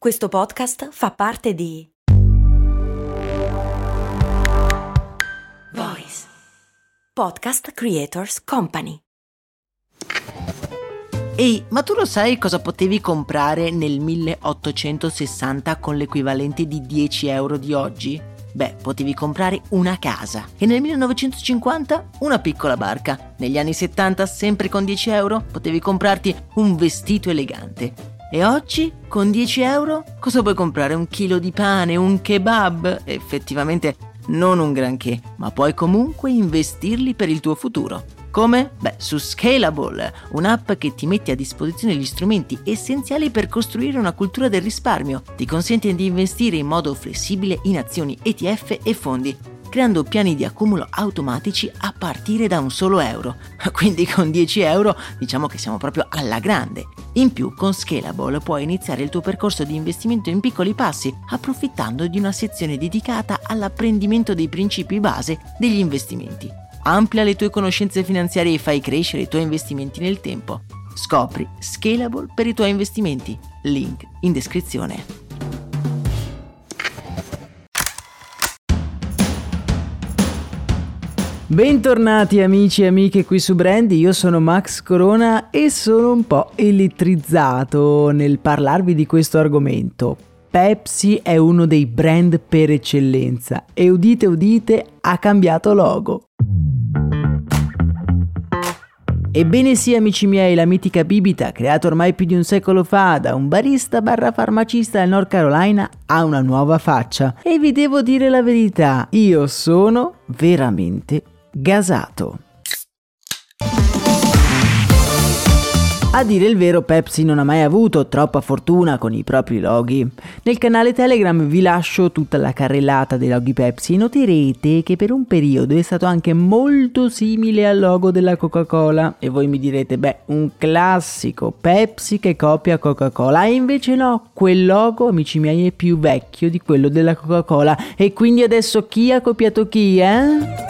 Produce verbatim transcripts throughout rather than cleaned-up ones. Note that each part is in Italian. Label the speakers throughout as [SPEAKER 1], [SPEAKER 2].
[SPEAKER 1] Questo podcast fa parte di Voice Podcast Creators Company.
[SPEAKER 2] Ehi, ma tu lo sai cosa potevi comprare nel milleottocentosessanta con l'equivalente di dieci euro di oggi? Beh, potevi comprare una casa. E nel millenovecentocinquanta una piccola barca. Negli anni settanta, sempre con dieci euro, potevi comprarti un vestito elegante. E oggi, con dieci euro, cosa puoi comprare? Un chilo di pane, un kebab? Effettivamente non un granché, ma puoi comunque investirli per il tuo futuro. Come? Beh, su Scalable, un'app che ti mette a disposizione gli strumenti essenziali per costruire una cultura del risparmio. Ti consente di investire in modo flessibile in azioni, E T F e fondi, creando piani di accumulo automatici a partire da un solo euro. Quindi con dieci euro diciamo che siamo proprio alla grande. In più, con Scalable puoi iniziare il tuo percorso di investimento in piccoli passi, approfittando di una sezione dedicata all'apprendimento dei principi base degli investimenti. Amplia le tue conoscenze finanziarie e fai crescere i tuoi investimenti nel tempo. Scopri Scalable per i tuoi investimenti. Link in descrizione.
[SPEAKER 3] Bentornati amici e amiche qui su Brandy, io sono Max Corona e sono un po' elettrizzato nel parlarvi di questo argomento. Pepsi è uno dei brand per eccellenza e udite udite ha cambiato logo. Ebbene sì amici miei, la mitica bibita, creata ormai più di un secolo fa da un barista barra farmacista del North Carolina, ha una nuova faccia. E vi devo dire la verità, io sono veramente gasato. A dire il vero, Pepsi non ha mai avuto troppa fortuna con i propri loghi. Nel canale Telegram vi lascio tutta la carrellata dei loghi Pepsi e noterete che per un periodo è stato anche molto simile al logo della Coca-Cola. E voi mi direte, beh, un classico Pepsi che copia Coca-Cola. E invece no, quel logo, amici miei, è più vecchio di quello della Coca-Cola. E quindi adesso chi ha copiato chi, eh?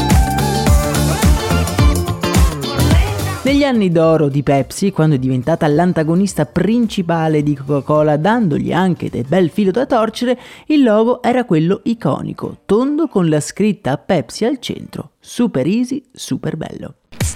[SPEAKER 3] Negli anni d'oro di Pepsi, quando è diventata l'antagonista principale di Coca-Cola, dandogli anche del bel filo da torcere, il logo era quello iconico, tondo con la scritta Pepsi al centro. Super easy, super bello.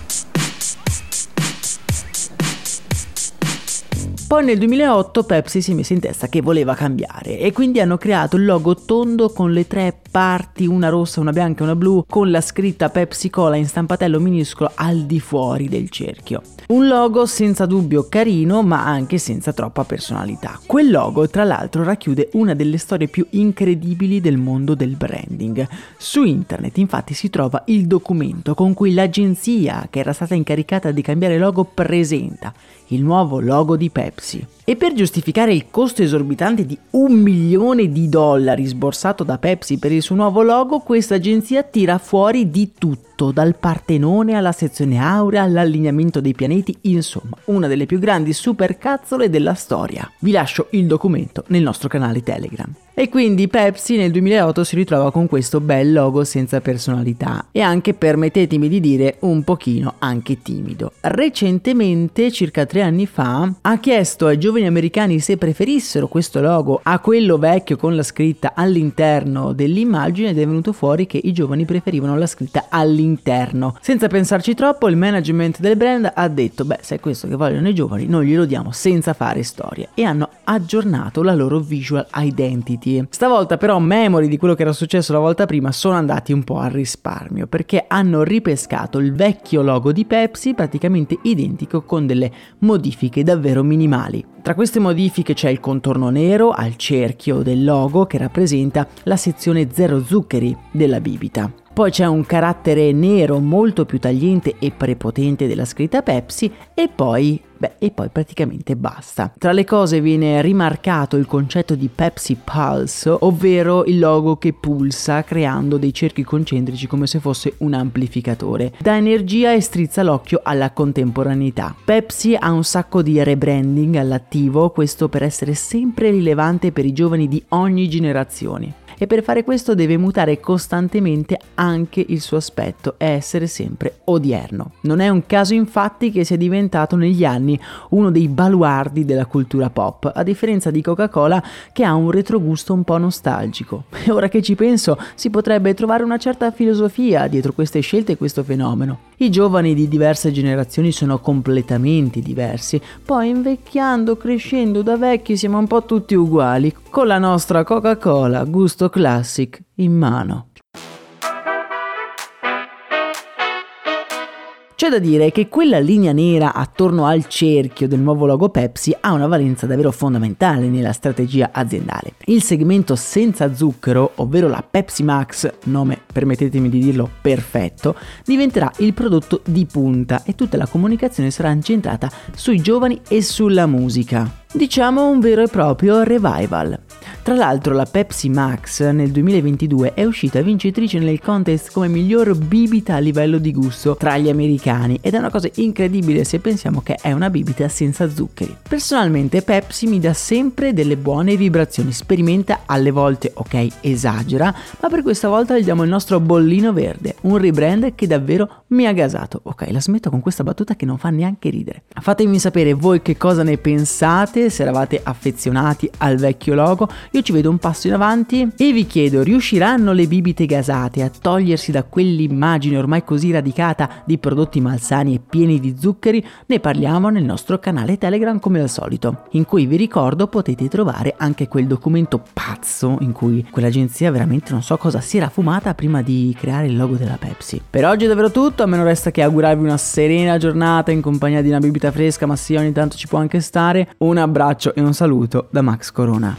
[SPEAKER 3] Poi nel duemilaotto Pepsi si è messa in testa che voleva cambiare e quindi hanno creato il logo tondo con le tre parti, una rossa, una bianca e una blu, con la scritta Pepsi Cola in stampatello minuscolo al di fuori del cerchio. Un logo senza dubbio carino, ma anche senza troppa personalità. Quel logo, tra l'altro, racchiude una delle storie più incredibili del mondo del branding. Su internet, infatti, si trova il documento con cui l'agenzia che era stata incaricata di cambiare logo presenta il nuovo logo di Pepsi. E per giustificare il costo esorbitante di un milione di dollari sborsato da Pepsi per il suo nuovo logo, questa agenzia tira fuori di tutto, dal Partenone alla sezione aurea all'allineamento dei pianeti, insomma, una delle più grandi supercazzole della storia. Vi lascio il documento nel nostro canale Telegram. E quindi Pepsi nel duemilaotto si ritrova con questo bel logo senza personalità e anche, permettetemi di dire, un pochino anche timido. Recentemente, circa tre anni fa, ha chiesto ai giovani americani se preferissero questo logo a quello vecchio con la scritta all'interno dell'immagine ed è venuto fuori che i giovani preferivano la scritta all'interno. Senza pensarci troppo, il management del brand ha detto, beh, se è questo che vogliono i giovani, noi glielo diamo senza fare storie, e hanno aggiornato la loro visual identity. Stavolta però, memori di quello che era successo la volta prima, sono andati un po' al risparmio perché hanno ripescato il vecchio logo di Pepsi praticamente identico con delle modifiche davvero minimali. Tra queste modifiche c'è il contorno nero al cerchio del logo che rappresenta la sezione zero zuccheri della bibita. Poi c'è un carattere nero molto più tagliente e prepotente della scritta Pepsi e poi, beh, e poi praticamente basta. Tra le cose viene rimarcato il concetto di Pepsi Pulse, ovvero il logo che pulsa creando dei cerchi concentrici come se fosse un amplificatore. Dà energia e strizza l'occhio alla contemporaneità. Pepsi ha un sacco di rebranding all'attivo, questo per essere sempre rilevante per i giovani di ogni generazione. e per fare questo deve mutare costantemente anche il suo aspetto e essere sempre odierno. Non è un caso infatti che sia diventato negli anni uno dei baluardi della cultura pop, a differenza di Coca-Cola che ha un retrogusto un po' nostalgico. E ora che ci penso, si potrebbe trovare una certa filosofia dietro queste scelte e questo fenomeno. I giovani di diverse generazioni sono completamente diversi, poi invecchiando, crescendo da vecchi siamo un po' tutti uguali, con la nostra Coca-Cola gusto classic in mano. C'è da dire che quella linea nera attorno al cerchio del nuovo logo Pepsi ha una valenza davvero fondamentale nella strategia aziendale. Il segmento senza zucchero, ovvero la Pepsi Max, nome permettetemi di dirlo perfetto, diventerà il prodotto di punta e tutta la comunicazione sarà incentrata sui giovani e sulla musica. Diciamo un vero e proprio revival. Tra l'altro la Pepsi Max nel duemilaventidue è uscita vincitrice nel contest come miglior bibita a livello di gusto tra gli americani ed è una cosa incredibile se pensiamo che è una bibita senza zuccheri. Personalmente Pepsi mi dà sempre delle buone vibrazioni, sperimenta alle volte, ok, esagera, ma per questa volta gli diamo il nostro bollino verde, un rebrand che davvero mi ha gasato. Ok, la smetto con questa battuta che non fa neanche ridere. Fatemi sapere voi che cosa ne pensate, se eravate affezionati al vecchio logo. Io ci vedo un passo in avanti e vi chiedo, riusciranno le bibite gasate a togliersi da quell'immagine ormai così radicata di prodotti malsani e pieni di zuccheri? Ne parliamo nel nostro canale Telegram come al solito, in cui vi ricordo potete trovare anche quel documento pazzo in cui quell'agenzia veramente non so cosa si era fumata prima di creare il logo della Pepsi. Per oggi è davvero tutto, a me non resta che augurarvi una serena giornata in compagnia di una bibita fresca, ma sì, ogni tanto ci può anche stare. Un abbraccio e un saluto da Max Corona.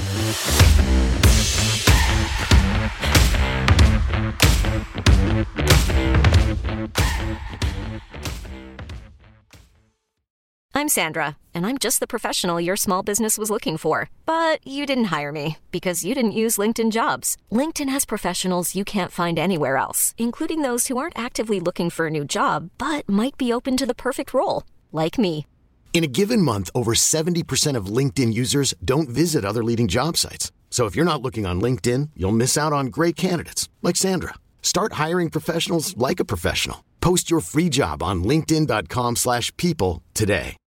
[SPEAKER 4] I'm Sandra, and I'm just the professional your small business was looking for. But you didn't hire me because you didn't use LinkedIn Jobs. LinkedIn has professionals you can't find anywhere else, including those who aren't actively looking for a new job, but might be open to the perfect role, like me.
[SPEAKER 5] In a given month, over seventy percent of LinkedIn users don't visit other leading job sites. So if you're not looking on LinkedIn, you'll miss out on great candidates like Sandra. Start hiring professionals like a professional. Post your free job on linkedin dot com slash people today.